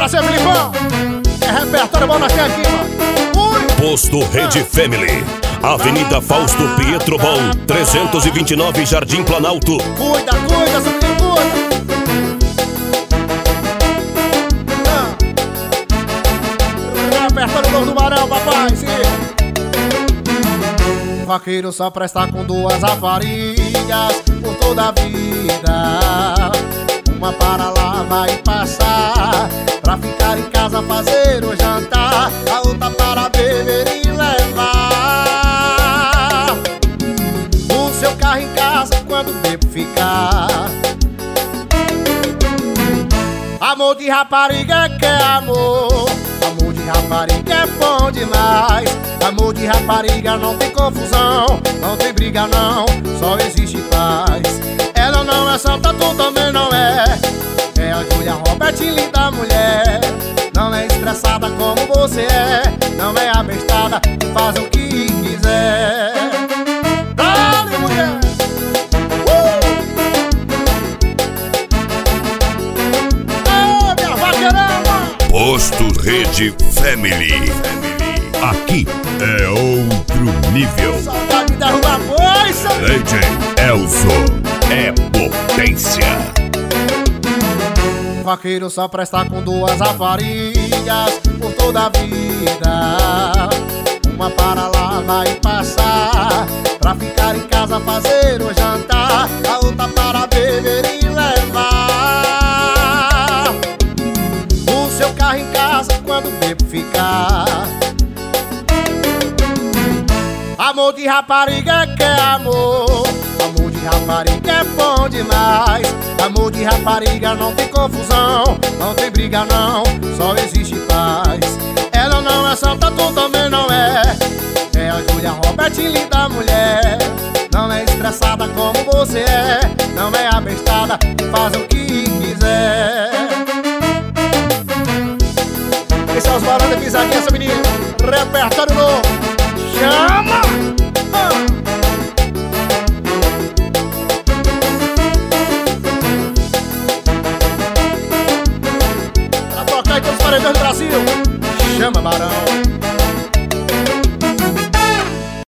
Bora, seu Filipão. É repertório bom nós temos aqui, mano. Posto Rede Family, Avenida Fausto Pietrobon, 329 Jardim Planalto. Cuida, seu menino, cuida. Repertório novo do Barão, papai, sim. Vaqueiro só presta com duas raparigas por toda a vida. Uma para lá vai passar, pra ficar em casa fazer o jantar. A outra para beber e levar o seu carro em casa quando bebo ficar. Amor de rapariga que é amor, amor de rapariga é bom demais. Amor de rapariga não tem confusão, não tem briga não, só existe paz. Ela não é santa, tu também não é. É a Julia Roberts, linda mulher. Não é estressada como você é, não é abestada, faz o que quiser. Dale, mulher! Minha vaqueirama! Posto Rede Family. Aqui é outro nível. Saudade de derrubar coisa! DJ Elzo é potência. Vaqueiro só presta com duas raparigas por toda a vida. Uma para lá vai passar, pra ficar em casa fazer o jantar. A outra para beber e levar o seu carro em casa quando bebo ficar. Amor de rapariga que é amor, amor de rapariga é bom demais. Amor de rapariga não tem confusão, não tem briga não, só existe paz. Ela não é santa, tu também não é. É a Julia Roberts, linda mulher. Não é estressada como você é, não é abestada, faz o que quiser. Esse é os barões da pisadinha, essa menina. Repertório novo. Chama!